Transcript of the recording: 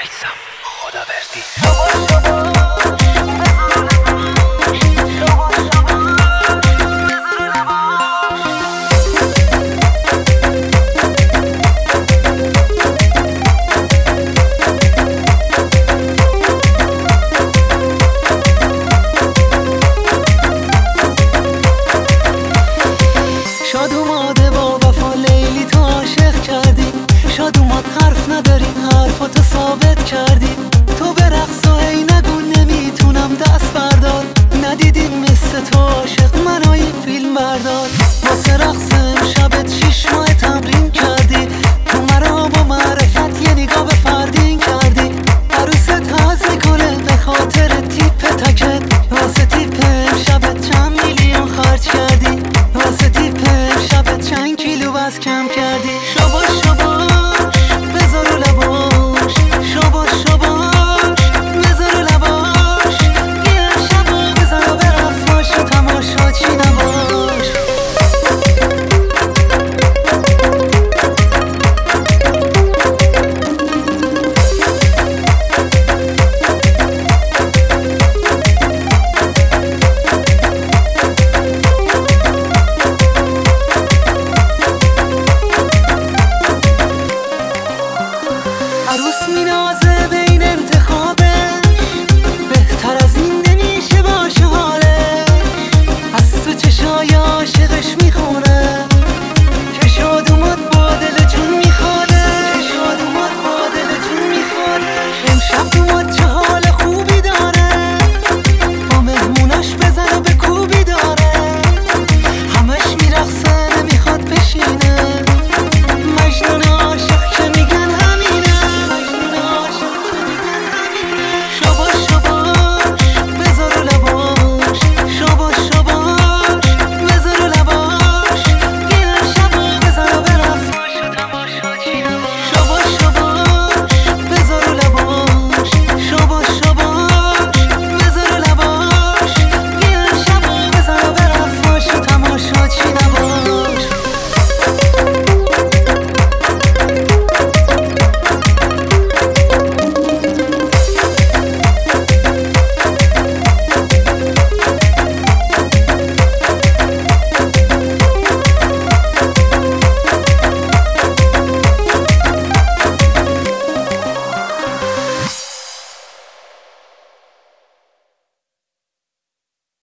میسم خداوردی. شاد اومده با وفا لیلی تو عاشق کردی، شاد اومد حرف نداری حرفاتو ثابت کردی. تو به رقص و هی نگو نمیتونم دست بردار، ندیدیم مثل تو عاشق منو این فیلم بردار. واسه رقص امشبت 6 ماه تمرین کردی، تو مرا با معرفت یه نگاه به فردین کردی. عروست هز میکنه به خاطر تیپ تکت، واسه تیپ امشبت چند میلیون خرج کردی، واسه تیپ امشبت چند کیلو وزن کم کردی. شاباش شاباش بذار رو لباش، شاباش شاباش بذار رو لباش. بیا امشبا بذار و برقص باش و تماشا چی نباش. عروس مینازه